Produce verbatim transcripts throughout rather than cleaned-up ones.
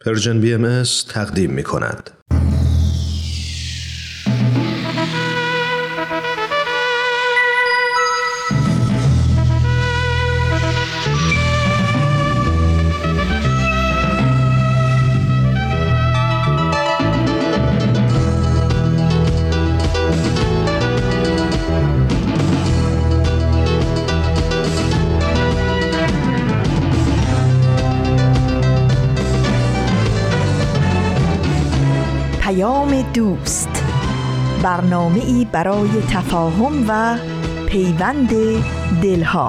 پرژن بی ام اس تقدیم می کند. دوست، برنامه‌ای برای تفاهم و پیوند دلها.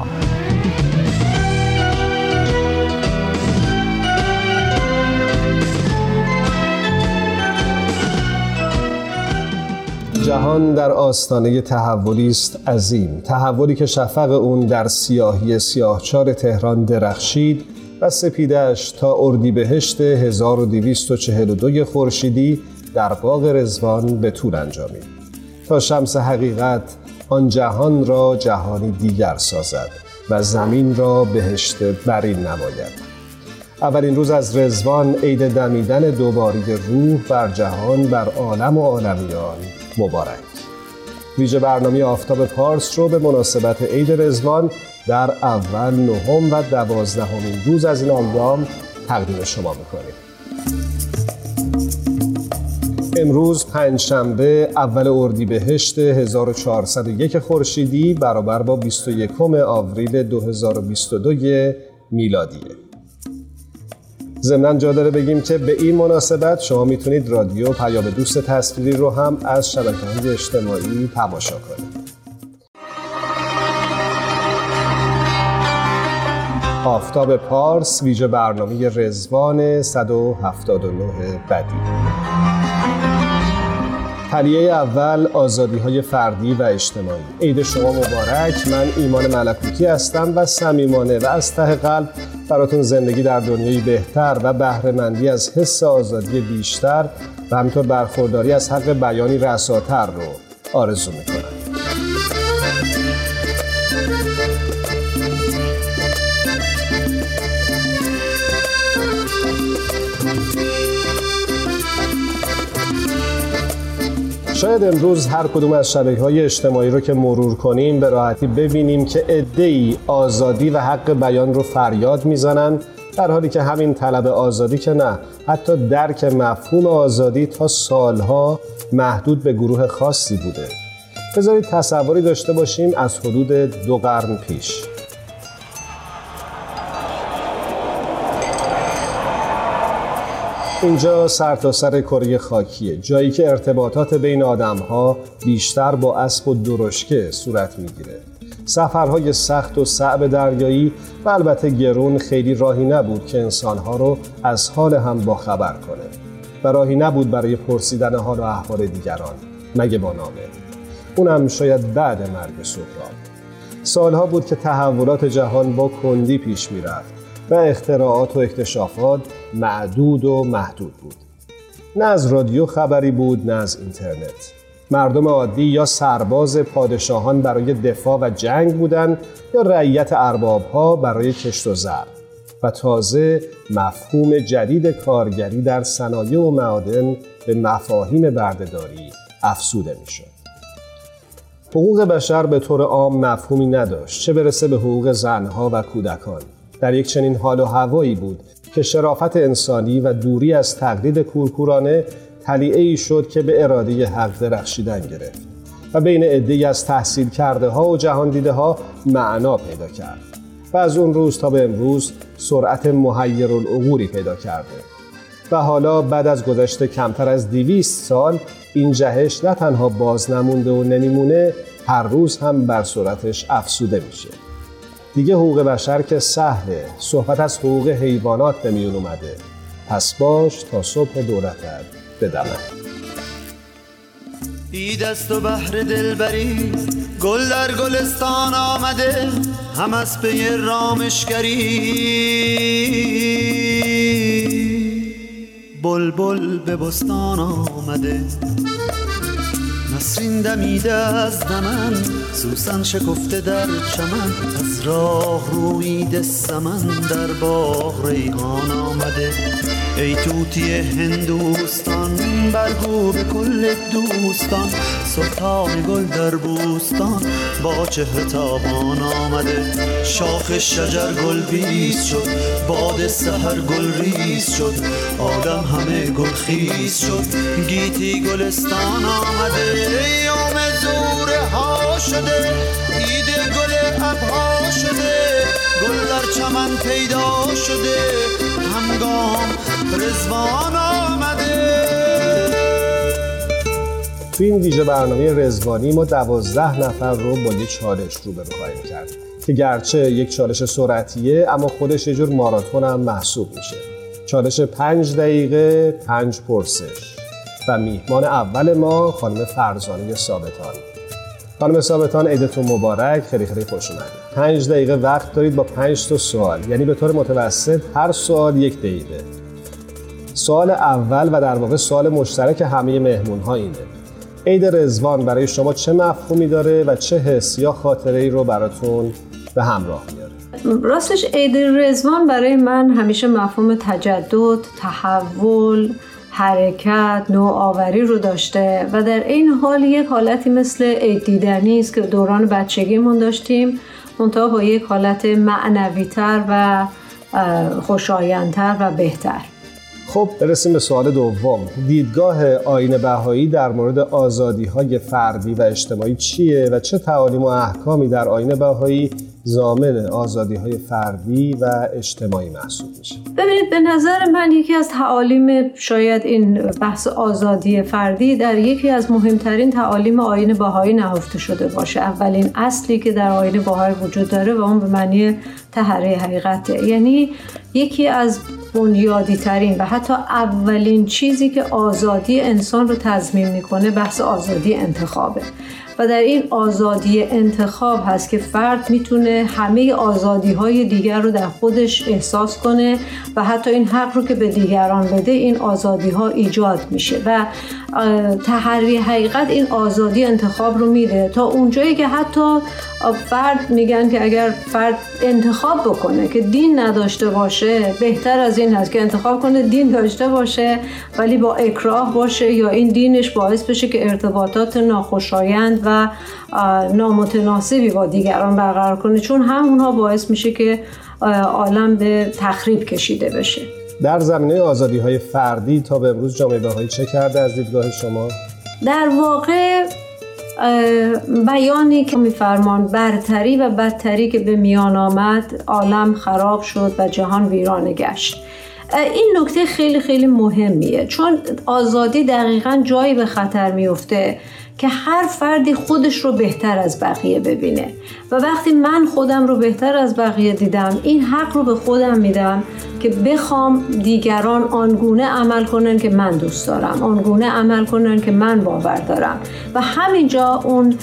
جهان در آستانه تحولی است عظیم، تحولی که شفق اون در سیاهی سیاهچال تهران درخشید و سپیدش تا اردیبهشت هزار و دویست و چهل و دو خورشیدی در باغ رضوان به طول انجامید تا شمس حقیقت آن جهان را جهانی دیگر سازد و زمین را بهشت برین نماید. اولین روز از رضوان، عید دمیدن دوباره روح بر جهان، بر عالم و عالمیان مبارک. ویژه برنامه آفتاب پارس رو به مناسبت عید رضوان در اول، نهم و دوازدهمین روز از این ایام تقدیم شما می‌کنیم. امروز پنجشنبه اول اردیبهشت هزار و چهارصد و یک خورشیدی برابر با بیست و یکم آوریل دو هزار و بیست و دو میلادیه. ضمناً جا داره بگیم که به این مناسبت شما میتونید رادیو پیام دوست تصویری رو هم از شبکه‌های اجتماعی تماشا کنید. آفتاب پارس، ویژه برنامه رضوان صد و هفتاد و نه بدی. تلیه اول، آزادی‌های فردی و اجتماعی. عید شما مبارک. من ایمان ملکوتی هستم و صمیمانه و از ته قلب براتون زندگی در دنیایی بهتر و بهره‌مندی از حس آزادی بیشتر و همینطور برخورداری از حق بیانی رساتر رو آرزو می‌کنم. شاید امروز هر کدوم از شبکه‌های اجتماعی رو که مرور کنیم به راحتی ببینیم که عده‌ای آزادی و حق بیان رو فریاد میزنن، در حالی که همین طلب آزادی که نه، حتی درک مفهوم آزادی تا سالها محدود به گروه خاصی بوده. بذارید تصوری داشته باشیم از حدود دو قرن پیش. اینجا سرتاسر کره خاکیه، جایی که ارتباطات بین آدم‌ها بیشتر با اسب و درشکه صورت می‌گیره. سفرهای سخت و صعب دریایی و البته گرون خیلی راهی نبود که انسان‌ها رو از حال هم باخبر کنه و راهی نبود برای پرسیدن حال و احوال دیگران، مگه با نامه. اونم شاید بعد مرگ سهراب. سالها بود که تحولات جهان با کندی پیش می‌رفت و اختراعات و اکتشافات معدود و محدود بود. نه از رادیو خبری بود، نه از اینترنت. مردم عادی یا سرباز پادشاهان برای دفاع و جنگ بودن یا رعیت اربابها برای کشت و زرع. و تازه مفهوم جدید کارگری در صنایع و معادن به مفاهیم بردهداری افزوده میشد. حقوق بشر به طور عام مفهومی نداشت، چه برسه به حقوق زنها و کودکان. در یک چنین حال و هوایی بود که شرافت انسانی و دوری از تقلید کورکورانه طلیعه‌ای شد که به اراده حق درخشیدن گرفت و بین عده‌ای از تحصیل کرده ها و جهان دیده ها معنا پیدا کرد و از اون روز تا به امروز سرعت محیرالعقولی پیدا کرده و حالا بعد از گذشت کمتر از دویست سال این جهش نه تنها باز نمونده و نمیمونه، هر روز هم بر سرعتش افزوده میشه. دیگه حقوق بشر که سهله، صحبت از حقوق حیوانات به میون اومده. پس باش تا صبح دولتت بدمه. عید است و بحر دلبری، گل در گلستان آمده، هم از پی رامشگری. بلبل به بستان آمده، نسرین دمیده از دمن، سوسن شکفته در چمن، از راه رویده سمن، در باغ ریحان آمده. ای توتی هندوستان برگو به کل دوستان سلطان گل در بوستان با چهره تابان آمده شاخ شجر گل بیز شد باد سحر گل ریز شد آدم همه گل خیز شد گیتی گلستان آمده یوم زور ها شده ایده گل ابها شده گل در چمن پیدا شده هنگام رضوان آمده. تو این ویژه برنامه رضوانی ما دوازده نفر رو با یک چالش روبرو خواهیم کرد که گرچه یک چالش سرعتیه اما خودش یه جور ماراتون هم محسوب میشه. چالش پنج دقیقه پنج پرسش و میهمان اول ما خانم فرزانه ثابتان. خانم ثابتان عیدتون مبارک، خیلی خیلی خوش اومدید. پنج دقیقه وقت دارید با پنج تا سوال، یعنی به طور متوسط هر سوال یک دقیقه. سوال اول و در واقع سوال مشترک همه مهمون ها اینه: عید رضوان برای شما چه مفهومی داره و چه حس یا خاطره‌ای رو براتون به همراه میاره؟ راستش عید رضوان برای من همیشه مفهوم تجدد، تحول، حرکت، نوآوری رو داشته و در این حال یک حالتی مثل عید دیدنی است که دوران بچگیمون داشتیم، منتها با یک حالت معنوی‌تر و خوشایندتر و بهتر. خب برسیم به سوال دوم. دیدگاه آیین بهایی در مورد آزادی‌های فردی و اجتماعی چیه و چه تعالیم و احکامی در آیین بهایی ضامن آزادی‌های فردی و اجتماعی محسوب میشه؟ ببینید، به نظر من یکی از تعالیم، شاید این بحث آزادی فردی در یکی از مهمترین تعالیم آیین بهایی نهفته شده باشه. اولین اصلی که در آیین بهایی وجود داره و اون به معنی طهره حقیقته، یعنی یکی از بنیادی ترین و حتی اولین چیزی که آزادی انسان رو تضمین میکنه بحث آزادی انتخابه و در این آزادی انتخاب هست که فرد میتونه همه آزادی‌های دیگر رو در خودش احساس کنه و حتی این حق رو که به دیگران بده این آزادی‌ها ایجاد میشه و تحری حقیقت این آزادی انتخاب رو میده تا اونجایی که حتی فرد میگن که اگر فرد انتخاب بکنه که دین نداشته باشه، بهتر از این هست که انتخاب کنه دین داشته باشه ولی با اکراه باشه یا این دینش باعث بشه که ارتباطات ناخوشایند و نامتناسبی با دیگران برقرار کنه، چون همونها باعث میشه که عالم به تخریب کشیده بشه. در زمینه آزادی‌های فردی تا به امروز جامعه بهایی چه کرده از دیدگاه شما؟ در واقع بیانی که می‌فرمان برتری و بدتری که به میان آمد عالم خراب شد و جهان ویرانه گشت. این نکته خیلی خیلی مهمیه، چون آزادی دقیقاً جایی به خطر میفته که هر فردی خودش رو بهتر از بقیه ببینه و وقتی من خودم رو بهتر از بقیه دیدم این حق رو به خودم میدم که بخوام دیگران آنگونه عمل کنن که من دوست دارم، آنگونه عمل کنن که من باور دارم و همینجا اون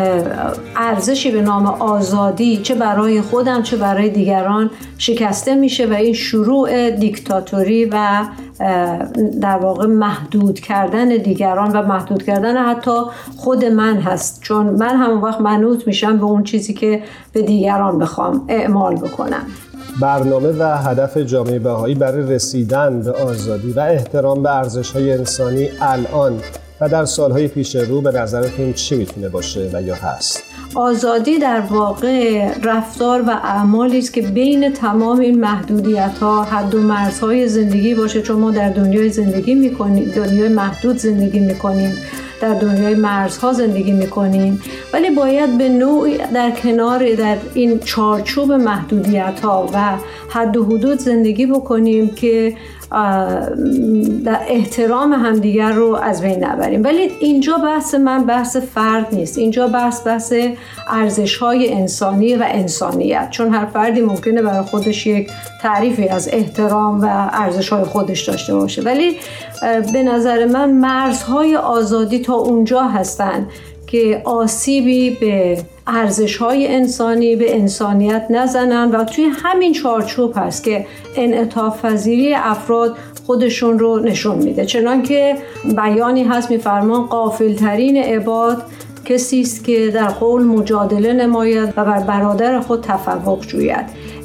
ارزشی به نام آزادی چه برای خودم چه برای دیگران شکسته میشه و این شروع دیکتاتوری و در واقع محدود کردن دیگران و محدود کردن حتی خود من هست، چون من همون وقت منوط میشم به اون چیزی که به دیگران بخوام اعمال بکنم. برنامه و هدف جامعه بهایی برای رسیدن به آزادی و احترام به ارزش‌های انسانی الان و در سالهای پیش رو به نظرتون چی میتونه باشه و یا هست؟ آزادی در واقع رفتار و اعمالی است که بین تمام این محدودیت‌ها حد و مرزهای زندگی باشه، چون ما در دنیای زندگی می‌کنیم، دنیای محدود زندگی می‌کنیم، در دنیای مرزها زندگی می‌کنیم، ولی باید به نوعی در کنار در این چارچوب محدودیت‌ها و حد و حدود زندگی بکنیم که در احترام همدیگر رو از بین نبریم. ولی اینجا بحث من بحث فرد نیست، اینجا بحث بحث ارزش‌های انسانی و انسانیت، چون هر فردی ممکنه برای خودش یک تعریفی از احترام و ارزش‌های خودش داشته باشه، ولی به نظر من مرزهای آزادی تا اونجا هستن که آسیبی به ارزش‌های انسانی، به انسانیت نزنن و توی همین چارچوب هست که انعطاف پذیری افراد خودشون رو نشون میده. چنانکه بیانی هست میفرمان غافل‌ترین عباد کسی است که در قول مجادله نماید و بر برادر خود تفوق جوید.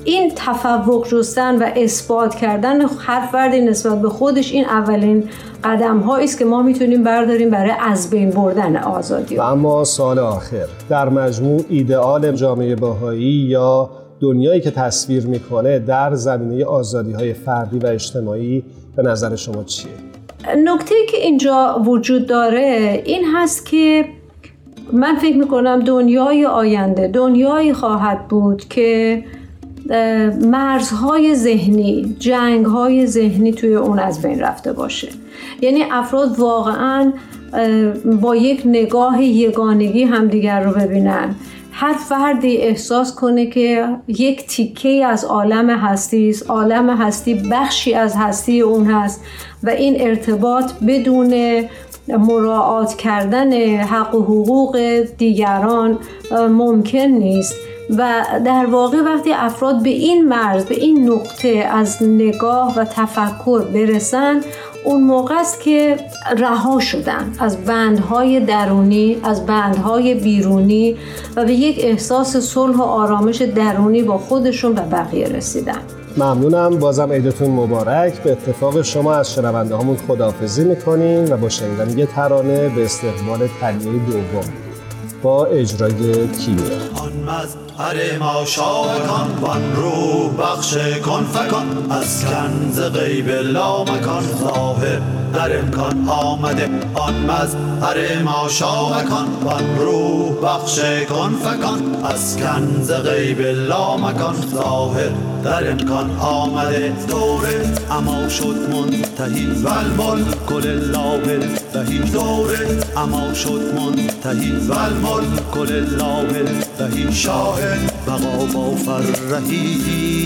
این تفوق جستن و اثبات کردن هر فردی نسبت به خودش، این اولین قدم هایی است که ما میتونیم برداریم برای از بین بردن آزادی. و اما سال آخر، در مجموع ایدئال جامعه بهایی یا دنیایی که تصویر میکنه در زمینه آزادی‌های فردی و اجتماعی به نظر شما چیه؟ نکته‌ای که اینجا وجود داره این هست که من فکر میکنم دنیای آینده دنیایی خواهد بود که مرزهای ذهنی، جنگهای ذهنی توی اون از بین رفته باشه. یعنی افراد واقعاً با یک نگاه یگانگی همدیگر رو ببینن. هر فردی احساس کنه که یک تیکه از عالم هستی است، عالم هستی بخشی از هستی اون هست و این ارتباط بدون مراعات کردن حق و حقوق دیگران ممکن نیست. و در واقع وقتی افراد به این مرز، به این نقطه از نگاه و تفکر برسن، اون موقع است که رها شدن از بندهای درونی، از بندهای بیرونی و به یک احساس صلح و آرامش درونی با خودشون و بقیه رسیدن. ممنونم. بازم عیدتون مبارک. به اتفاق شما از شنونده هامون خداحافظی میکنیم و با شنیدن یه ترانه به استقبال تلیه دوم با اجرای کیمیا. آن مظهر ما شاهکان وان روح بخش کن فکان، از کنز غیب لامکان ظاهر در امکان آمده. آن مظهر ما شاهکان وان روح بخش کن فکان، از کنز غیب لامکان ظاهر در امکان آمده. دوره اما شد منتهی و الملک لله البهی، دوره اما شد منتهی و الملک لله البهی، شاه بقا با فرهی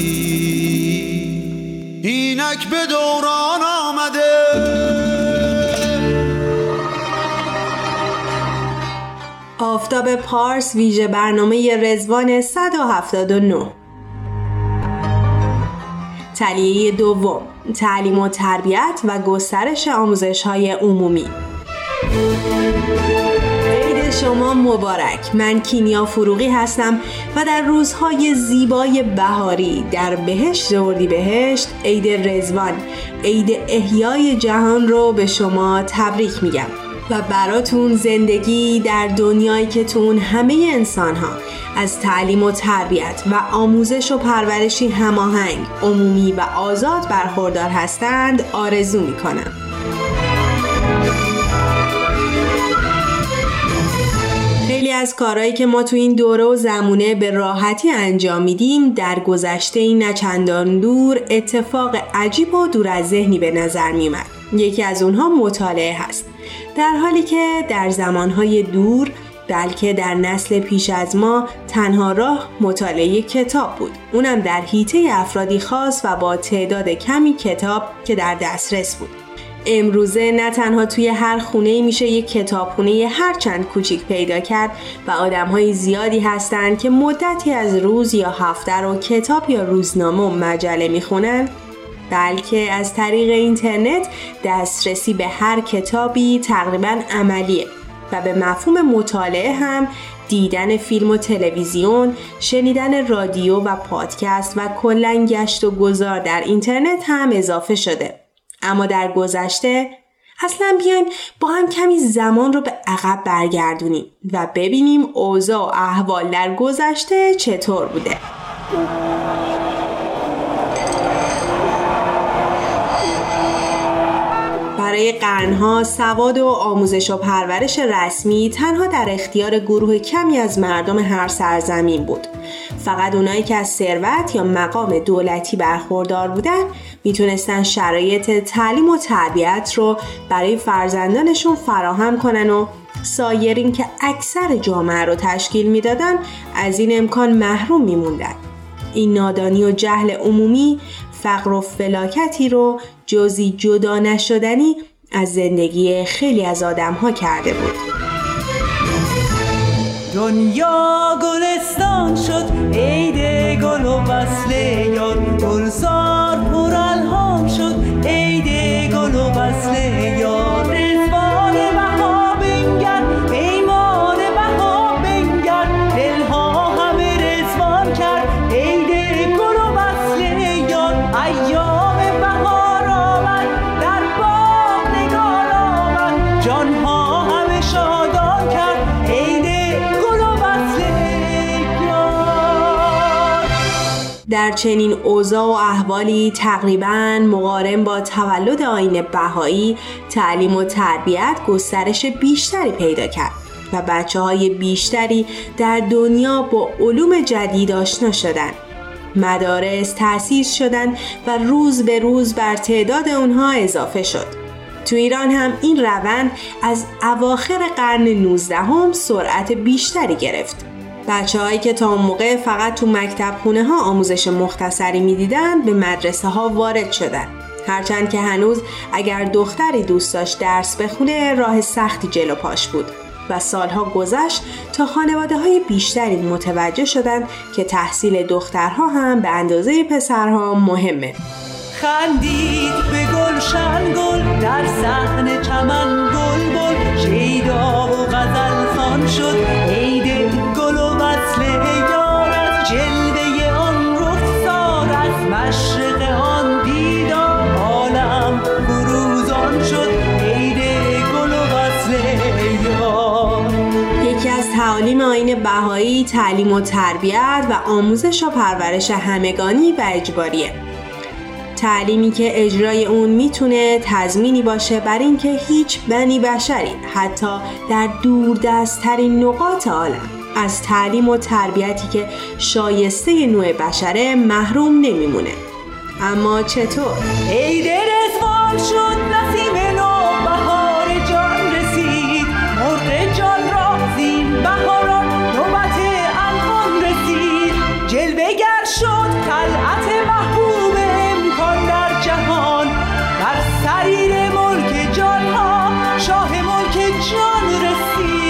اینک به دوران آمده. آفتاب پارس ویژه برنامه رضوان صد و هفتاد و نه. تلیه دوم، تعلیم و تربیت و گسترش آموزش‌های عمومی. عید شما مبارک. من کینیا فروغی هستم و در روزهای زیبای بهاری در بهشت اردیبهشت، عید رضوان، عید احیای جهان رو به شما تبریک میگم و براتون زندگی در دنیایی که تو اون همه انسان‌ها از تعلیم و تربیت و آموزش و پرورشی هماهنگ، عمومی و آزاد برخوردار هستند آرزو میکنم. خیلی از کارهایی که ما تو این دوره و زمونه به راحتی انجام میدیم در گذشته این نچندان دور اتفاق عجیب و دور از ذهنی به نظر میومد. یکی از اونها مطالعه هست، در حالی که در زمانهای دور بلکه در نسل پیش از ما تنها راه مطالعه کتاب بود، اونم در حیطه افرادی خاص و با تعداد کمی کتاب که در دسترس بود. امروزه نه تنها توی هر خونه میشه یک کتابخونه هر چند کوچیک پیدا کرد و آدمهای زیادی هستن که مدتی از روز یا هفته رو کتاب یا روزنامه و مجله میخونن، بلکه از طریق اینترنت دسترسی به هر کتابی تقریباً عملیه و به مفهوم مطالعه هم دیدن فیلم و تلویزیون، شنیدن رادیو و پادکست و کلاً گشت و گذار در اینترنت هم اضافه شده. اما در گذشته، اصلا بیاین با هم کمی زمان رو به عقب برگردونیم و ببینیم اوضاع و احوال در گذشته چطور بوده. برای قرنها سواد و آموزش و پرورش رسمی تنها در اختیار گروه کمی از مردم هر سرزمین بود. فقط اونایی که از ثروت یا مقام دولتی برخوردار بودن میتونستن شرایط تعلیم و تربیت رو برای فرزندانشون فراهم کنن و سایرین که اکثر جامعه رو تشکیل میدادن از این امکان محروم میموندن. این نادانی و جهل عمومی فقر و فلاکتی رو جزئی جدا نشدنی از زندگی خیلی از آدم‌ها کرده بود. دنیا گلستان شد، عید گل و وصل یار، گلزار پر الهام شد، عید گل و وصل یار. رضوان بها بنگر، پیمان بها بنگر، دلها همه رضوان کرد، عید گل و در چنین اوضاع و احوالی تقریباً مقارن با تولد آیین بهایی، تعلیم و تربیت گسترش بیشتری پیدا کرد و بچه‌های بیشتری در دنیا با علوم جدید آشنا شدند. مدارس تأسیس شدند و روز به روز بر تعداد اونها اضافه شد. تو ایران هم این روند از اواخر قرن نوزدهم سرعت بیشتری گرفت. بچه‌هایی که تا اون موقع فقط تو مکتب خونه ها آموزش مختصری می‌دیدن به مدرسه ها وارد شدن. هرچند که هنوز اگر دختری دوست داشت درس بخونه راه سختی جلو پاش بود و سالها گذشت تا خانواده‌های بیشتری متوجه شدند که تحصیل دخترها هم به اندازه پسرها مهمه. خندید به گلشن گل در صحن چمن بلبل، شیدا و غزل خوان شد عید گل و وصل یار، از جلوه آن رخسار از مشرق آن دیدار، عالم فروزان شد عید گل و وصل یار. یکی از تعالیم آیین بهایی تعلیم و تربیت و آموزش و پرورش همگانی و اجباریه. تعلیمی که اجرای اون میتونه تضمینی باشه بر این که هیچ بنی بشری حتی در دوردست‌ترین نقاط عالم از تعلیم و تربیتی که شایسته نوع بشره محروم نمیمونه. اما چطور؟ عید رضوان شد نسیم نو، بهار جان رسید، مرغ جان را زین بهاران نوبت الوان رسید، جلوه‌گر شد طلعت محبوب امکان در جهان، بر سریر ملک جان ها شاه ملک جان رسید.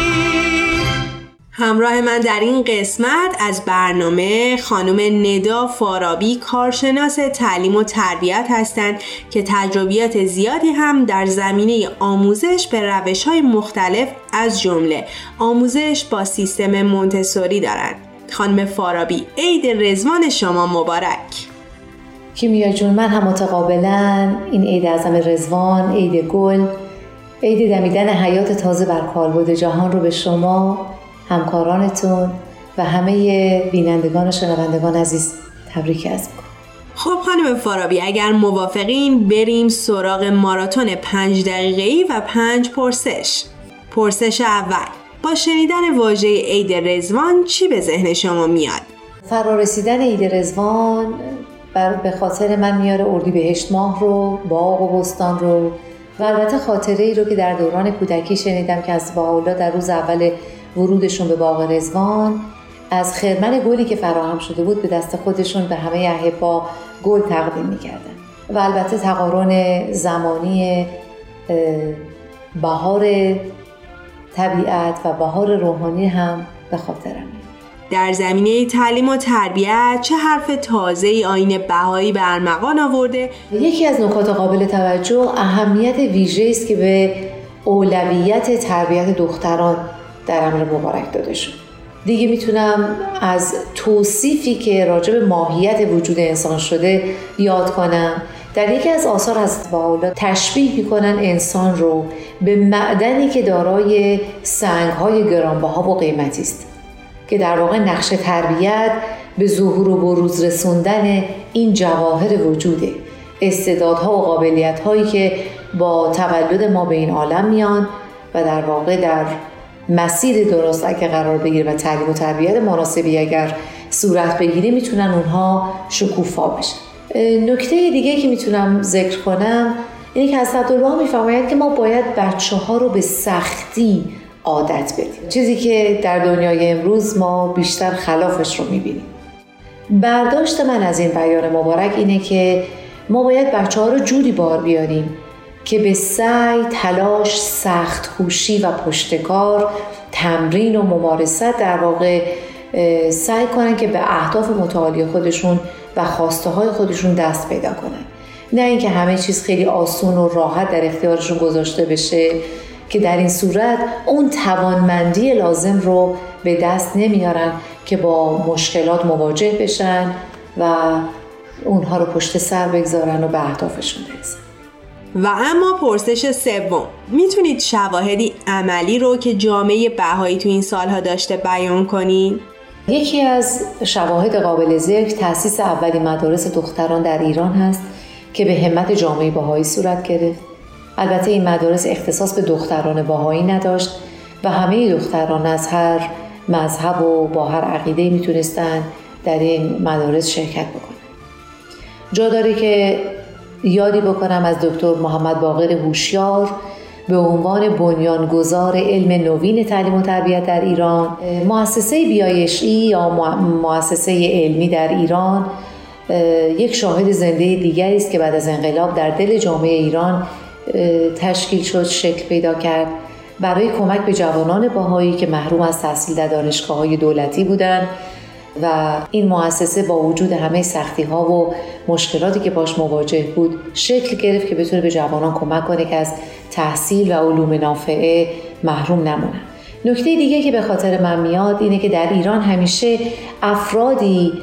همراه من در این قسمت از برنامه خانم ندا فارابی، کارشناس تعلیم و تربیت هستند که تجربیات زیادی هم در زمینه آموزش به روش‌های مختلف از جمله آموزش با سیستم مونتسوری دارند. خانم فارابی، عید رضوان شما مبارک. کیمیا جون، من هم متقابلا این عید اعظم رضوان، عید گل، عید دمیدن حیات تازه بر کالبد جهان رو به شما، همکارانتون و همه بینندگان و شنوندگان عزیز تبریک عرض می‌کنم. خب خانم فارابی، اگر موافقین بریم سراغ ماراتون پنج دقیقه‌ای و پنج پرسش. پرسش اول: با شنیدن واژه عید رضوان چی به ذهن شما میاد؟ فرارسیدن عید رضوان بر به خاطر من میاره اردیبهشت ماه رو، باغ و بستان رو و البته خاطره ای رو که در دوران کودکی شنیدم که از بهاءالله در روز اول ورودشون به باغ رضوان از خرمن گلی که فراهم شده بود به دست خودشون به همه احبا گل تقدیم می‌کردن و البته تقارن زمانی بهار طبیعت و بهار روحانی هم به خاطرم. در زمینه تعلیم و تربیت چه حرف تازه‌ای آیین بهایی به ارمغان آورده؟ یکی از نکات قابل توجه اهمیت ویژه‌ای است که به اولویت تربیت دختران در امر مبارک داده شد. دیگه میتونم از توصیفی که راجع به ماهیت وجود انسان شده یاد کنم. در یکی از آثار از بهاءالله تشبیه میکنن انسان رو به معدنی که دارای سنگ‌های گرانبها و قیمتی است که در واقع نقش تربیت به ظهور و بروز رسوندن این جواهر وجوده، استعدادها و قابلیت‌هایی که با تولد ما به این عالم میان و در واقع در مسیر درست اگه قرار بگیره و تعلیم و تربیت مناسبی اگر صورت بگیره میتونن اونها شکوفا بشن. نکته دیگه که میتونم ذکر کنم اینه که حضرت الله میفرمایند که ما باید بچه‌ها رو به سختی عادت بدیم، چیزی که در دنیای امروز ما بیشتر خلافش رو میبینیم. برداشت من از این بیان مبارک اینه که ما باید بچه‌ها رو جوری بار بیاریم که به سعی، تلاش، سخت کوشی و پشتکار، تمرین و ممارست در واقع سعی کنن که به اهداف متعالی خودشون و خواسته های خودشون دست پیدا کنن. نه اینکه همه چیز خیلی آسون و راحت در اختیارشون گذاشته بشه که در این صورت اون توانمندی لازم رو به دست نمیارن که با مشکلات مواجه بشن و اونها رو پشت سر بگذارن و به اهدافشون برسن. و اما پرسش سوم، میتونید شواهدی عملی رو که جامعه بهایی تو این سالها داشته بیان کنین؟ یکی از شواهد قابل ذکر تأسیس اولین مدارس دختران در ایران هست که به همت جامعه بهایی صورت گرفت. البته این مدارس اختصاص به دختران بهایی نداشت و همه دختران از هر مذهب و با هر عقیده‌ای میتونستن در این مدارس شرکت بکنن. جا داره که یادی بکنم از دکتر محمد باقر هوشیار به عنوان بنیانگذار علم نوین تعلیم و تربیت در ایران. مؤسسه بیایشی یا مؤسسه علمی در ایران یک شاهد زنده دیگری است که بعد از انقلاب در دل جامعه ایران تشکیل شد، شکل پیدا کرد برای کمک به جوانان بهایی که محروم از تحصیل در دانشگاه‌های دولتی بودند و این مؤسسه با وجود همه سختی‌ها و مشکلاتی که باش مواجه بود شکل گرفت که بتونه به جوانان کمک کنه که از تحصیل و علوم نافعه محروم نمونن. نکته دیگه که به خاطر من میاد اینه که در ایران همیشه افرادی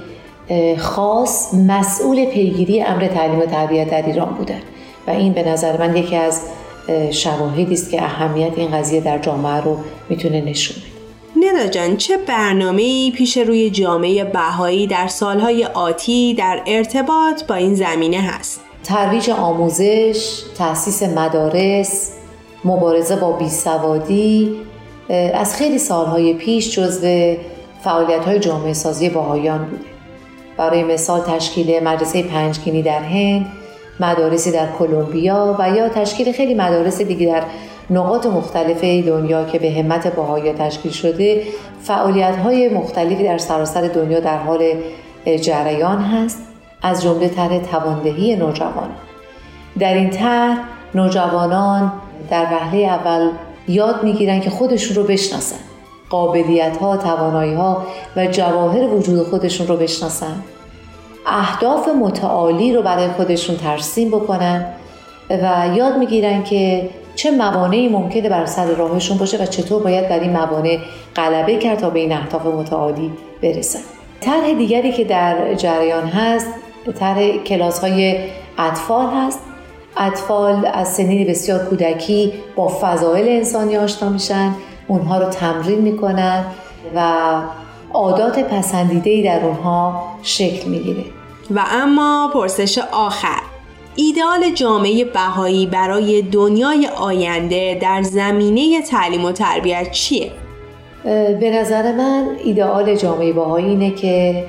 خاص مسئول پیگیری امر تعلیم و تربیت در ایران بودن و این به نظر من یکی از شواهدی است که اهمیت این قضیه در جامعه رو میتونه نشون بده. ندا جان، چه برنامه‌ای پیش روی جامعه بهایی در سالهای آتی در ارتباط با این زمینه هست؟ ترویج آموزش، تأسیس مدارس، مبارزه با بیسوادی از خیلی سالهای پیش جزو فعالیت‌های جامعه سازی بهاییان بوده. برای مثال تشکیل مدرسه پنجگینی در هند، مدارسی در کلمبیا و یا تشکیل خیلی مدارس دیگه در نقاط مختلف دنیا که به همت بهایی تشکیل شده. فعالیت‌های مختلفی در سراسر دنیا در حال جریان هست، از جمله طرح تواندهی نوجوانان. در این طرح نوجوانان در وهله اول یاد میگیرن که خودشون رو بشناسن، قابلیت‌ها، توانایی‌ها و جواهر وجود خودشون رو بشناسن، اهداف متعالی رو برای خودشون ترسیم بکنن و یاد میگیرن که چه موانعی ممکنه بر سر راهشون باشه و چطور باید بر این موانع غلبه کرد تا به این اهداف متعالی برسن. طرح دیگری که در جریان هست طرح کلاس‌های اطفال هست. اطفال از سنین بسیار کودکی با فضایل انسانی آشنا میشن، اونها رو تمرین میکنن و عادات پسندیده‌ای در اونها شکل میگیره. و اما پرسش آخر، ایدئال جامعه بهایی برای دنیای آینده در زمینه تعلیم و تربیت چیه؟ به نظر من ایدئال جامعه بهایی اینه که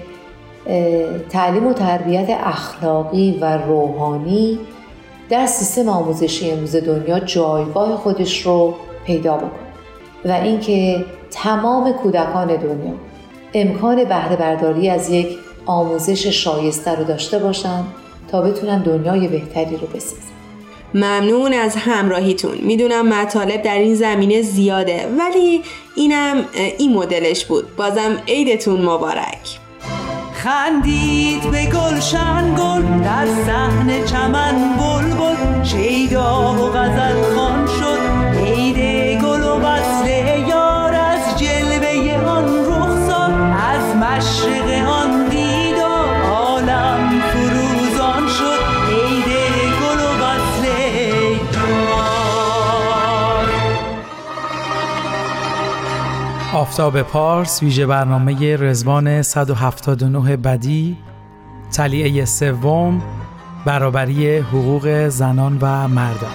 تعلیم و تربیت اخلاقی و روحانی در سیستم آموزشی امروز دنیا جایگاه خودش رو پیدا بکنه و اینکه تمام کودکان دنیا امکان بهره برداری از یک آموزش شایسته رو داشته باشن تا بتونن دنیای بهتری رو بسازن. ممنون از همراهیتون. میدونم مطالب در این زمینه زیاده ولی اینم این مدلش بود. بازم عیدتون مبارک. خندید به گلشن گل، در صحن چمن بلبل، شیدا و غزل خوان شد عید گل و وصل یار، از جلوه آن رخسار، از مشرق آن دیدار عالم فروزان شد عید گل و وصل یار. آفتاب پارس، ویژه برنامه رضوان صد و هفتاد و نه بدی، تلیعه سوم، برابری حقوق زنان و مردان.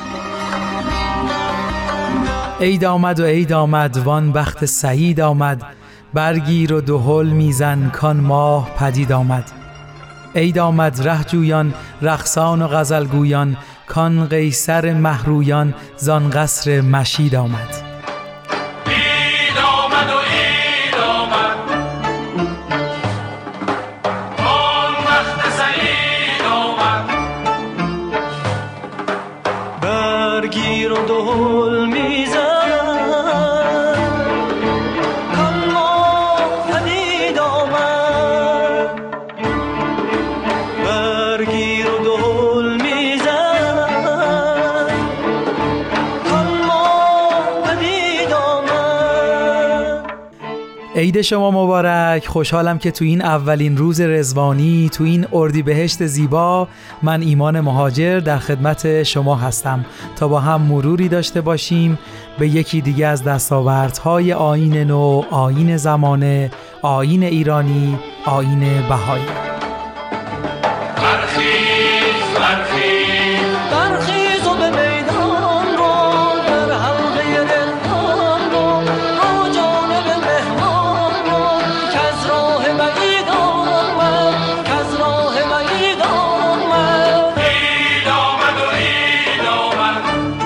عید آمد و عید آمد، وان بخت سعید آمد، برگیر و دهل میزن کان ماه پدید آمد. عید آمد ره جویان، رقصان و غزلگویان، کان قیصر مهرویان زان قصر مشید آمد. برگیر و دهل میزن کان ماه پدید آمد، برگیر و دهل میزن کان ماه پدید آمد. عید شما مبارک. خوشحالم که تو این اولین روز رضوانی، تو این اردیبهشت زیبا، من ایمان مهاجر در خدمت شما هستم تا با هم مروری داشته باشیم به یکی دیگه از دستاوردهای آیین نو، آیین زمانه، آیین ایرانی، آیین بهایی. برخیز برخیز برخیز و به میدان رو، در حلقه دلدان رو، رو جانب مهمان رو، که از راه بعید آمد، که از راه بعید آمد. عید آمد و عید آمد.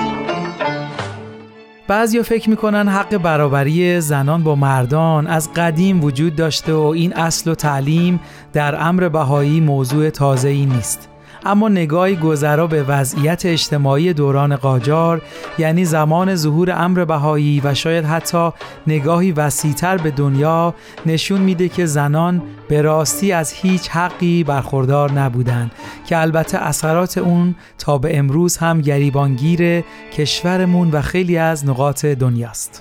بعضیا فکر میکنن حق برابری زنان با مردان از قدیم وجود داشته و این اصل و تعلیم در امر بهایی موضوع تازه‌ای نیست. اما نگاهی گذرا به وضعیت اجتماعی دوران قاجار، یعنی زمان ظهور امر بهایی، و شاید حتی نگاهی وسیع‌تر به دنیا، نشون میده که زنان به راستی از هیچ حقی برخوردار نبودند که البته اثرات اون تا به امروز هم گریبانگیر کشورمون و خیلی از نقاط دنیاست.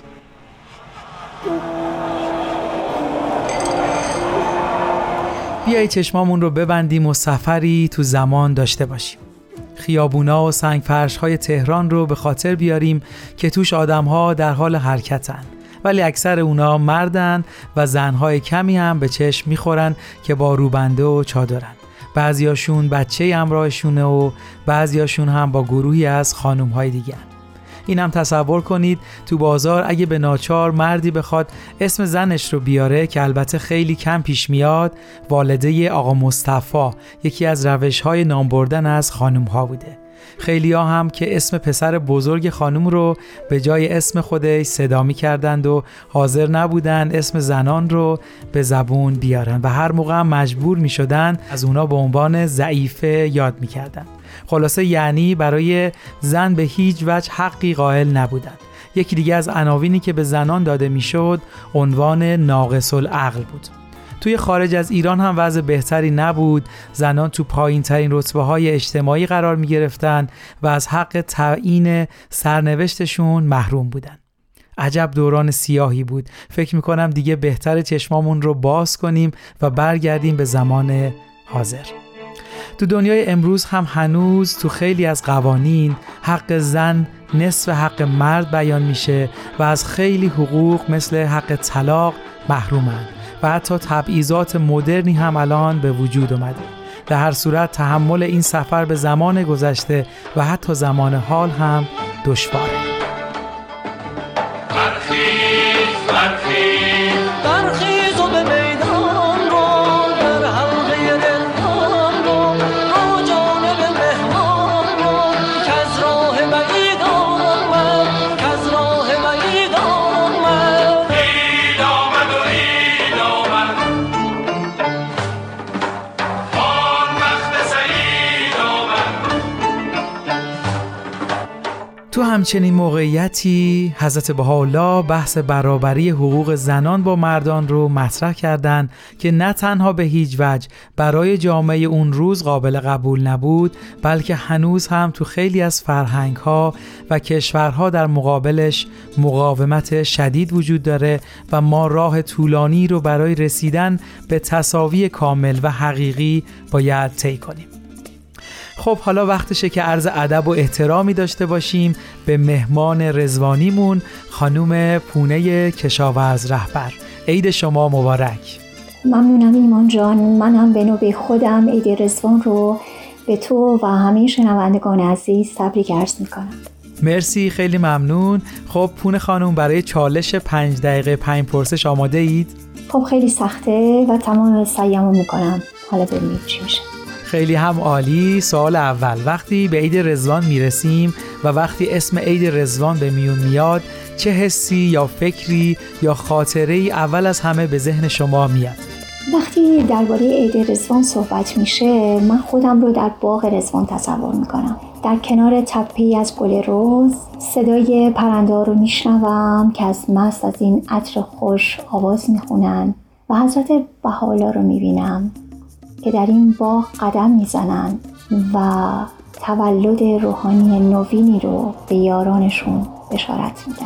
بیایی چشمامون رو ببندیم و سفری تو زمان داشته باشیم. خیابونا و سنگ فرش‌های تهران رو به خاطر بیاریم که توش آدم‌ها در حال حرکتن، ولی اکثر اونا مردن و زن‌های کمی هم به چشم می‌خورن که با روبنده و چادرن. بعضیاشون بچه همراهشونه و بعضیاشون هم با گروهی از خانوم‌های دیگه. این هم تصور کنید تو بازار اگه به ناچار مردی بخواد اسم زنش رو بیاره، که البته خیلی کم پیش میاد، والده آقا مصطفی یکی از روش‌های نام بردن از خانم‌ها بوده. خیلی ها هم که اسم پسر بزرگ خانم رو به جای اسم خودش صدا می کردند و حاضر نبودن اسم زنان رو به زبون بیارن و هر موقع هم مجبور می شدن از اونا به عنوان ضعیفه یاد می کردن. خلاصه یعنی برای زن به هیچ وجه حقی قائل نبودن. یکی دیگه از عناوینی که به زنان داده می شد عنوان ناقص العقل بود. توی خارج از ایران هم وضع بهتری نبود. زنان تو پایین ترین رتبه های اجتماعی قرار می گرفتن و از حق تعیین سرنوشتشون محروم بودن. عجب دوران سیاهی بود. فکر می کنم دیگه بهتر چشمامون رو باز کنیم و برگردیم به زمان حاضر. تو دنیای امروز هم هنوز تو خیلی از قوانین حق زن نصف حق مرد بیان میشه و از خیلی حقوق مثل حق طلاق محرومن و حتی تبعیضات مدرنی هم الان به وجود اومده. در هر صورت تحمل این سفر به زمان گذشته و حتی زمان حال هم دشواره. برخیز برخیز برخیز و به میدان رو، در حلقه دلدان رو، رو جانب مهمان رو، که از راه بعید آمد، که از راه بعید آمد. عید آمد و عید آمد، آن وقت سعید آمد. تو همچنین موقعیتی حضرت بهاءالله بحث برابری حقوق زنان با مردان رو مطرح کردند که نه تنها به هیچ وجه برای جامعه اون روز قابل قبول نبود، بلکه هنوز هم تو خیلی از فرهنگ‌ها و کشورها در مقابلش مقاومت شدید وجود داره و ما راه طولانی رو برای رسیدن به تساوی کامل و حقیقی باید طی کنیم. خب حالا وقتشه که عرض ادب و احترامی داشته باشیم به مهمان رضوانیمون، خانوم پونه کشاورز رهبر. عید شما مبارک. ممنونم ایمان جان. من هم به نوبه خودم عید رضوان رو به تو و همه شنوندگان عزیز تبریک عرض میکنم. مرسی، خیلی ممنون. خب پونه خانوم، برای چالش پنج دقیقه پنج پرسش آماده اید؟ خب خیلی سخته و تمام سعیمو میکنم. حالا ببینیم چی میشه. خیلی هم عالی. سوال اول، وقتی به عید رضوان میرسیم و وقتی اسم عید رضوان به میون میاد، چه حسی یا فکری یا خاطره ای اول از همه به ذهن شما میاد؟ وقتی درباره عید رضوان صحبت میشه، من خودم رو در باغ رضوان تصور میکنم. در کنار تپه‌ای از گل رز، صدای پرنده‌ها رو میشنوم که از مست از این عطر خوش آواز میخونن و حضرت بهاءالله رو میبینم که در این باغ قدم میزنن و تولد روحانی نوینی رو به یارانشون بشارت میدن.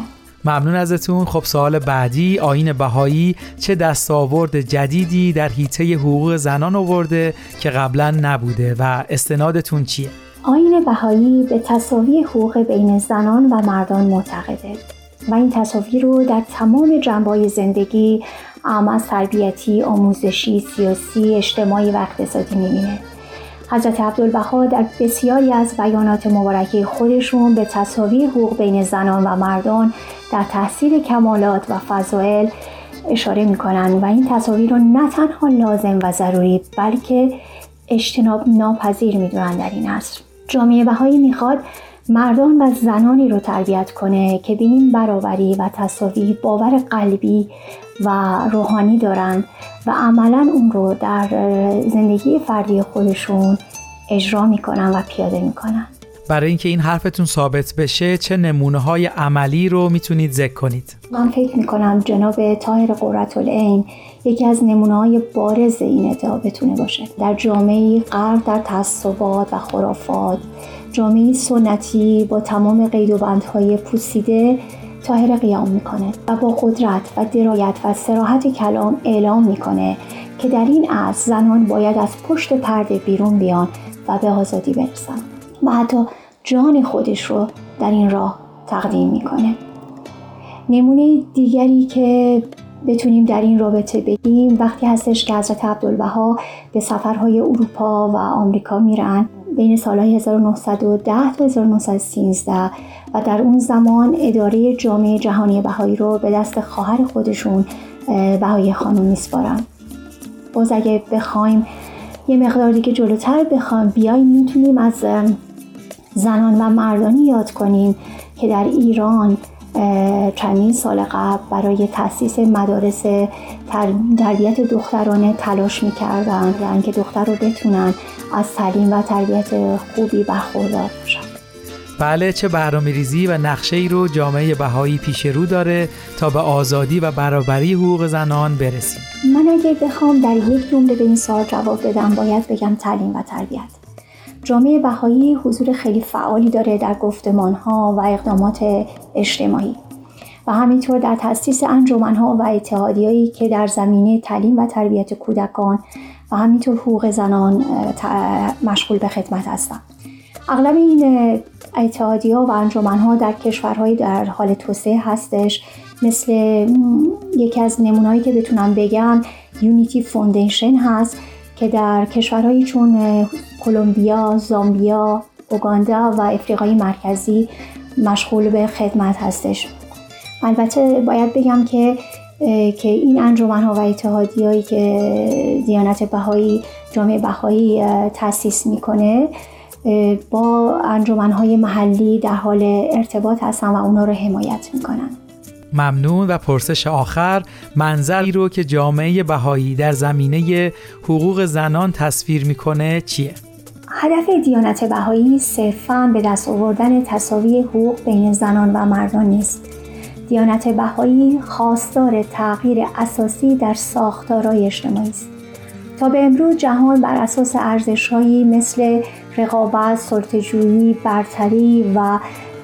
ممنون ازتون. خب سوال بعدی، آیین بهایی چه دستاورد جدیدی در حیطه حقوق زنان آورده که قبلا نبوده و استنادتون چیه؟ آیین بهایی به تساوی حقوق بین زنان و مردان معتقده و این تساوی رو در تمام جنبه‌های زندگی، از تربیتی، آموزشی، سیاسی، اجتماعی و اقتصادی می‌بینه. حضرت عبدالبها در بسیاری از بیانات مبارکه خودشون به تساوی حقوق بین زنان و مردان در تحصیل کمالات و فضائل اشاره می‌کنند و این تساوی رو نه تنها لازم و ضروری بلکه اجتناب ناپذیر می‌دونن در این عصر. جامعه بهایی میخواد مردان و زنانی رو تربیت کنه که به این برابری و تساوی باور قلبی و روحانی دارن و عملاً اون رو در زندگی فردی خودشون اجرا میکنن و پیاده میکنن. برای اینکه این حرفتون ثابت بشه چه نمونه‌های عملی رو میتونید ذکر کنید؟ من فکر میکنم جناب طاهر قرةالعین یکی از نمونه‌های بارز این ادعا بتونه باشه. در جامعه غرق در تعصبات و خرافات، جامعه سنتی با تمام قید و بندهای پوسیده، طاهر قیام میکنه و با قدرت و درایت و صراحت کلام اعلام میکنه که در این عصر زنان باید از پشت پرده بیرون بیان و به آزادی برسن و حتی جان خودش رو در این راه تقدیم میکنه. نمونه دیگری که بتونیم در این رابطه بگیم وقتی هستش که حضرت عبدالبها به سفرهای اروپا و آمریکا میرن بین سالهای هزار و نهصد و ده تا هزار و نهصد و سیزده و در اون زمان اداره جامعه جهانی بهایی رو به دست خواهر خودشون بهایی خانم میسپارن. باز اگه بخوایم یه مقدار دیگه جلوتر بخوایم بیایم میتونیم از زنان و مردانی یاد کنیم که در ایران چندین سال قبل برای تأسیس مدارس تربیت دخترانه تلاش می‌کردند و اینکه دختر رو بتونن از تعلیم و تربیت خوبی برخوردار بشن. بله، چه برنامه‌ریزی و نقشه‌ای رو جامعه بهایی پیش رو داره تا به آزادی و برابری حقوق زنان برسیم. من اگه بخوام در یک جمله به این سوال جواب بدم باید بگم تعلیم و تربیت. جامعه بهایی حضور خیلی فعالی داره در گفتمان‌ها و اقدامات اجتماعی و همینطور در تأسیس انجمن‌ها و اتحادیه‌ای که در زمینه تعلیم و تربیت کودکان و همینطور حقوق زنان مشغول به خدمت هستند. اغلب این اتحادیه‌ها و انجمن‌ها در کشورهای در حال توسعه هستش، مثل یکی از نمونه‌هایی که بتونم بگم یونیتی فوندیشن هست که در کشورهایی چون کلمبیا، زامبیا، اوگاندا و افریقای مرکزی مشغول به خدمت هستش. البته باید بگم که که این انجمن‌ها و اتحادیه‌هایی که دیانت بهایی، جامعه بهایی تأسیس میکنه با انجمن‌های محلی در حال ارتباط هستن و اونا رو حمایت میکنن. ممنون. و پرسش آخر، منظری رو که جامعه بهایی در زمینه حقوق زنان تصویر میکنه چیه؟ هدف دیانت بهایی صرفاً به دست آوردن تساوی حقوق بین زنان و مردان نیست. دیانت بهایی خواستار تغییر اساسی در ساختارهای اجتماعی است. تا به امروز جهان بر اساس ارزش‌هایی مثل رقابت، سلطه‌جویی، برتری و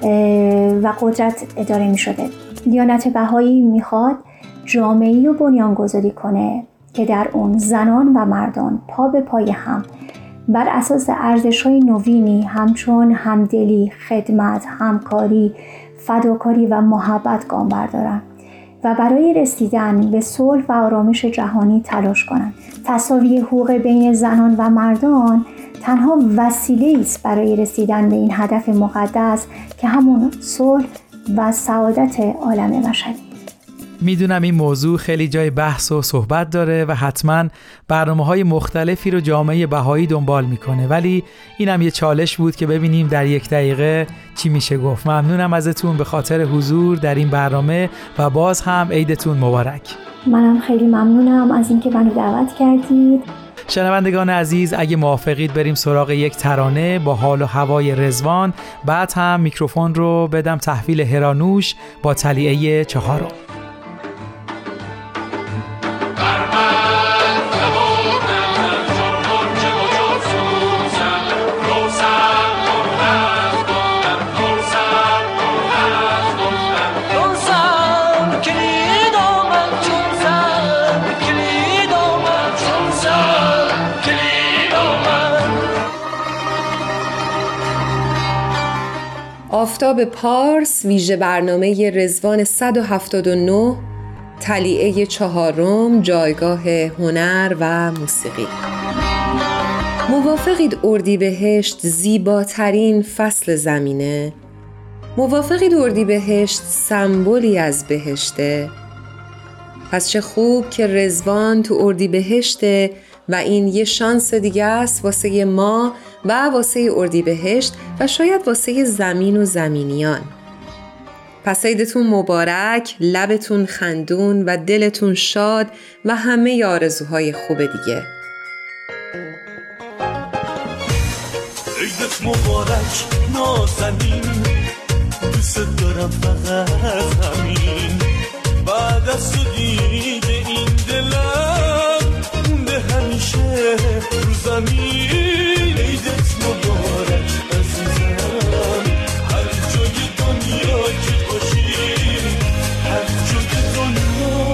و قدرت اداره می‌شده. دیانت بهایی میخواد جامعه‌ای رو بنیانگذاری کنه که در اون زنان و مردان پا به پای هم بر اساس ارزش‌های نوینی همچون همدلی، خدمت، همکاری، فداکاری و محبت گام بردارن و برای رسیدن به صلح و آرامش جهانی تلاش کنند. تساوی حقوق بین زنان و مردان تنها وسیله است برای رسیدن به این هدف مقدس که همون صلح و سعادت عالم بشری. میدونم این موضوع خیلی جای بحث و صحبت داره و حتما برنامه‌های مختلفی رو جامعه بهایی دنبال میکنه، ولی اینم یه چالش بود که ببینیم در یک دقیقه چی میشه گفت. ممنونم ازتون به خاطر حضور در این برنامه و باز هم عیدتون مبارک. منم خیلی ممنونم از اینکه منو دعوت کردید. شنوندگان عزیز، اگه موافقید بریم سراغ یک ترانه با حال و هوای رضوان، بعد هم میکروفون رو بدم تحویل هرانوش با تلیعه چهارم. Rosa آفتاب پارس، ویژه برنامه رضوان صد و هفتاد و نه، تلیعه چهارم، جایگاه هنر و موسیقی. موافقید اردیبهشت زیباترین فصل زمینه؟ موافقید اردیبهشت سمبولی از بهشته؟ پس چه خوب که رضوان تو اردیبهشته و این یه شانس دیگه است واسه ما و واسه اردیبهشت و شاید واسه زمین و زمینیان. پس عیدتون مبارک، لبتون خندون و دلتون شاد و همه آرزوهای خوب دیگه. عیدت مبارک نازنین، دوست دارم فقط همین. بعد از تو دیده این دلم مونده همیشه رو زمین. عیدت مبارک عزیزم، هر جای دنیا که باشی، هر جای دنیا.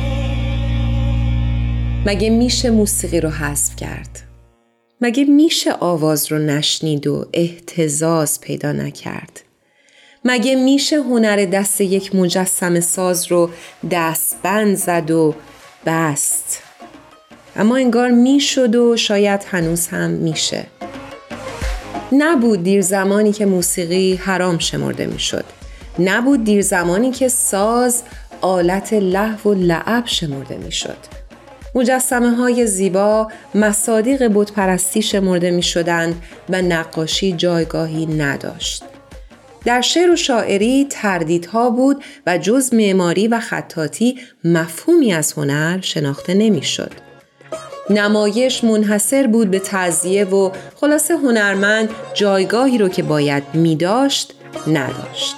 مگه میشه موسیقی رو حذف کرد؟ مگه میشه آواز رو نشنید و اهتزاز پیدا نکرد؟ مگه میشه هنر دست یک مجسمه ساز رو دستبند زد و بست؟ اما انگار میشد و شاید هنوز هم میشه. نبود دیر زمانی که موسیقی حرام شمرده میشد. نبود دیر زمانی که ساز آلت لهو و لعب شمرده میشد. مجسمه های زیبا مصادیق بتپرستی شمرده می شدند و نقاشی جایگاهی نداشت. در شعر و شاعری تردیدها بود و جز معماری و خطاطی مفهومی از هنر شناخته نمی شد. نمایش منحصر بود به تعزیه و خلاصه هنرمند جایگاهی رو که باید می داشت نداشت.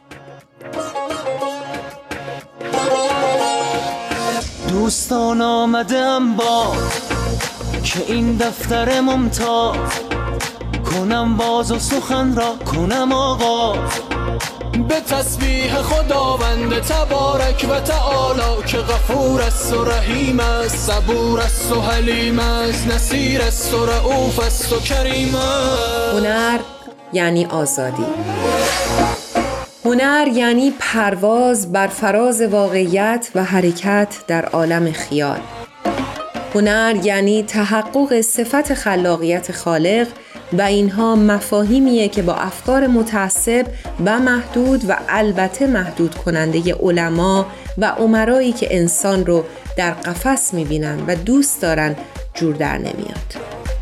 دوستان آمدم با که این دفتر ممتاز کنم باز و سخن را کنم آغاز به تسبیح خداوند تبارک و تعالی که غفور است و رحیم است، صبور است و حلیم است، نصیر است و رؤوف است و کریم است. هنر یعنی آزادی. هنر یعنی پرواز بر فراز واقعیت و حرکت در عالم خیال. هنر یعنی تحقق صفت خلاقیت خالق و اینها مفاهیمیه که با افکار متعصب و محدود و البته محدود کننده علما و امرایی که انسان رو در قفس میبینن و دوست دارن جور در نمیاد.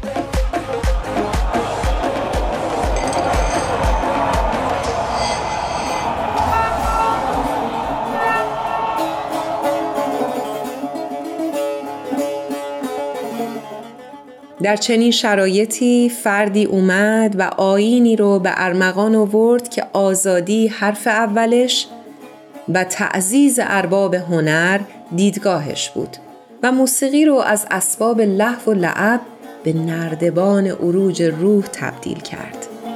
در چنین شرایطی فردی اومد و آیینی رو به ارمغان آورد که آزادی حرف اولش و تعزیز ارباب هنر دیدگاهش بود و موسیقی رو از اسباب لهو و لعب به نردبان عروج روح تبدیل کرد.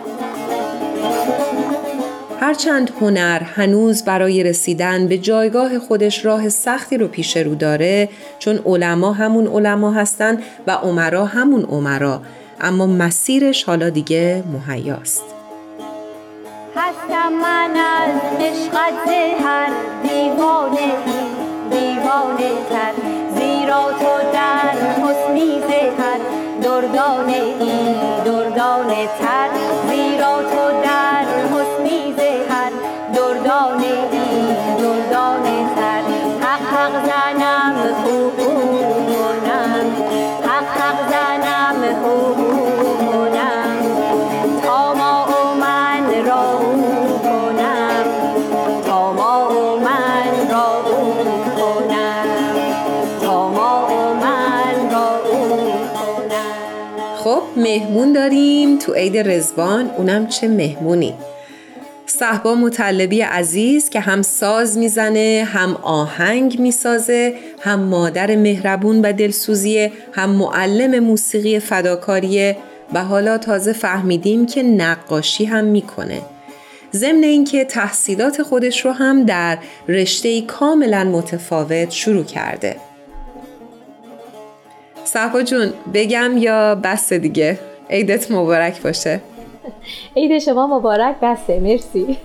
هرچند هنر هنوز برای رسیدن به جایگاه خودش راه سختی رو پیش رو داره، چون علما همون علما هستن و امرا همون امرا، اما مسیرش حالا دیگه مهیاست. هستم من از عشقت هر دیوانه دیوانه تر، زیرا تو در حسنی زهر دردانه ای دردانه تر، زیرا تو در حسنی زهر دردانه ای دردانه تر. حق حق زنم هو هو کنم، حق حق زنم هو هو کنم، تا ما و من را کنم، تا ما و من را کنم، تا ما و من را کنم. خب مهمون داریم تو عید رضوان، اونم چه مهمونی. صحبا مطلبی عزیز که هم ساز میزنه، هم آهنگ میسازه، هم مادر مهربون و دلسوزیه، هم معلم موسیقی فداکاریه و حالا تازه فهمیدیم که نقاشی هم میکنه. ضمن اینکه تحصیلات خودش رو هم در رشته‌ای کاملا متفاوت شروع کرده. صحبا جون بگم یا بس دیگه؟ عیدت مبارک باشه. عید شما مبارک بسته. مرسی.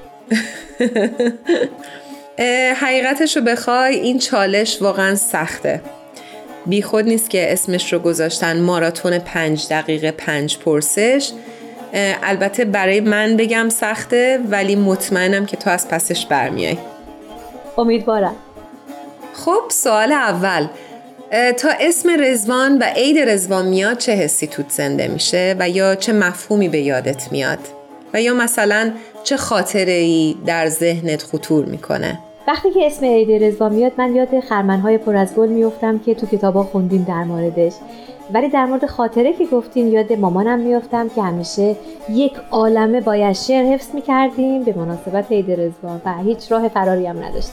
حقیقتش رو بخوای این چالش واقعا سخته. بی خود نیست که اسمش رو گذاشتن ماراتون پنج دقیقه پنج پرسش. البته برای من بگم سخته، ولی مطمئنم که تو از پسش برمیای. امیدوارم. خب سوال اول، تا اسم رضوان و عید رضوان میاد چه حسی توت زنده میشه و یا چه مفهومی به یادت میاد و یا مثلا چه خاطره‌ای در ذهنت خطور میکنه؟ وقتی که اسم عید رضوان میاد من یاد خرمن‌های پر از گل میافتم که تو کتابا خوندیم در موردش، ولی در مورد خاطره که گفتین یاد مامانم میافتم که همیشه یک عالمه باید شعر حفظ میکردیم به مناسبت عید رضوان و هیچ راه فراری هم نداشتیم.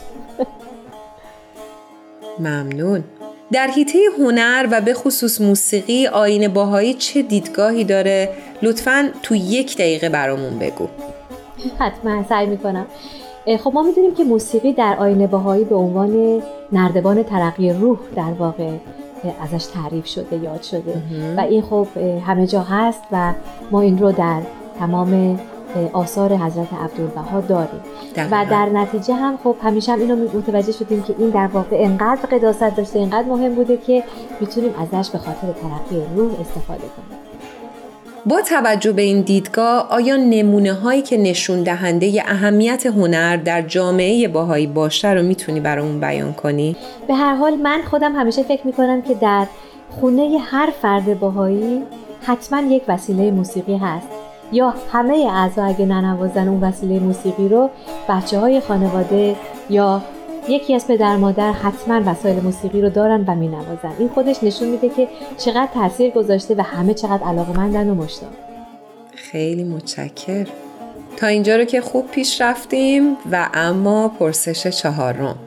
ممنون. در حیطه هنر و به خصوص موسیقی آیین باهایی چه دیدگاهی داره؟ لطفاً تو یک دقیقه برامون بگو. حتما سعی میکنم. خب ما میدونیم که موسیقی در آیین باهایی به عنوان نردبان ترقی روح در واقع ازش تعریف شده، یاد شده و این خب همه جا هست و ما این رو در تمام آثار حضرت عبدالبها داریم و در نتیجه هم خب همیشه هم اینو متوجه شدیم که این در واقع انقدر قداست داشته، انقدر مهم بوده که میتونیم ازش به خاطر ترقی روح استفاده کنیم. با توجه به این دیدگاه آیا نمونه هایی که نشون دهنده اهمیت هنر در جامعه باهایی باشه رو میتونی برامون بیان کنی؟ به هر حال من خودم همیشه فکر میکنم که در خونه هر فرد باهایی حتما یک وسیله موسیقی هست، یا همه اعضا اگه ننوازن اون وسیله موسیقی رو، بچه های خانواده یا یکی از پدر مادر حتما وسایل موسیقی رو دارن و می نوازن. این خودش نشون میده که چقدر تاثیر گذاشته و همه چقدر علاقه‌مندن و مشتاق. خیلی متشکرم. تا اینجا رو که خوب پیش رفتیم و اما پرسش چهارم.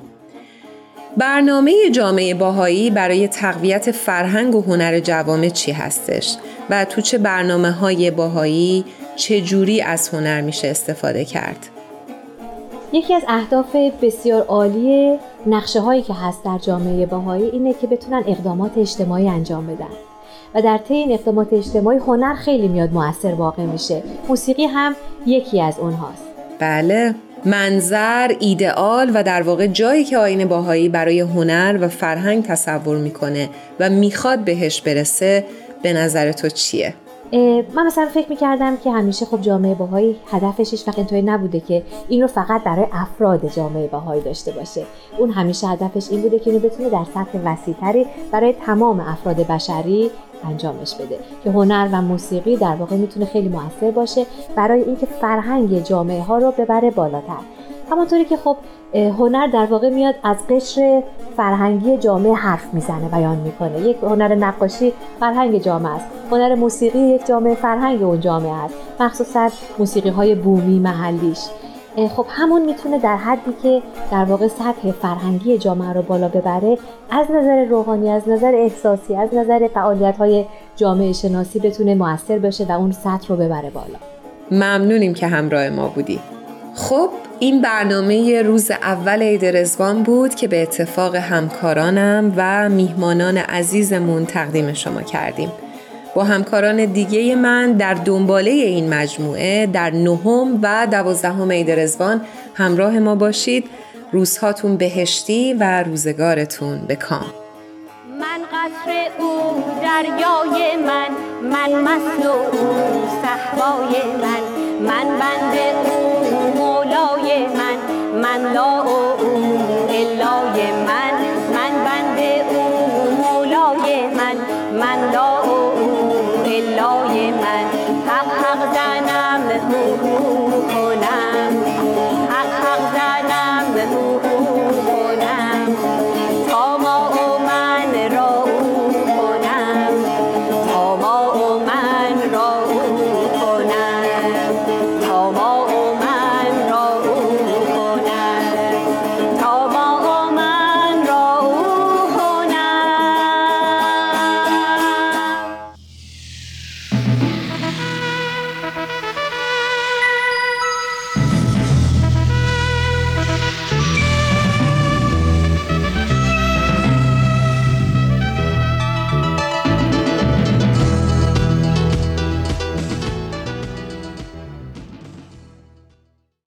برنامه جامعه باهایی برای تقویت فرهنگ و هنر جوامع چی هستش و تو چه برنامه‌های باهایی چه جوری از هنر میشه استفاده کرد؟ یکی از اهداف بسیار عالی نقشه هایی که هست در جامعه باهایی اینه که بتونن اقدامات اجتماعی انجام بدن و در طی این اقدامات اجتماعی هنر خیلی میاد مؤثر واقع میشه. موسیقی هم یکی از اونهاست. بله، منظر، ایدئال و در واقع جایی که آیین باهایی برای هنر و فرهنگ تصور میکنه و میخواد بهش برسه به نظر تو چیه؟ من مثلا فکر میکردم که همیشه خب جامعه باهایی هدفش هیچ وقت اینطوری نبوده که این رو فقط برای افراد جامعه باهایی داشته باشه. اون همیشه هدفش این بوده که اینو بتونه در سطح وسیع‌تری برای تمام افراد بشری انجامش بده، که هنر و موسیقی در واقع میتونه خیلی موثر باشه برای اینکه فرهنگ جامعه ها رو ببره بالاتر. همونطوری که خب هنر در واقع میاد از قشر فرهنگی جامعه حرف میزنه، بیان میکنه. یک هنر نقاشی فرهنگ جامعه است، هنر موسیقی یک جامعه فرهنگ اون جامعه است، مخصوصا موسیقی های بومی محلیش. خب همون میتونه در حدی که در واقع سطح فرهنگی جامعه رو بالا ببره، از نظر روحانی، از نظر احساسی، از نظر فعالیت های جامعه شناسی بتونه موثر بشه و اون سطح رو ببره بالا. ممنونیم که همراه ما بودی. خب این برنامه روز اول عید رضوان بود که به اتفاق همکارانم و میهمانان عزیزمون تقدیم شما کردیم. با همکاران دیگه من در دنباله این مجموعه در نهم و دوازدهم عید رضوان همراه ما باشید. روزهاتون بهشتی و روزگارتون به کام. من قطر او دریای من، من مست و او صحبای من، من بند او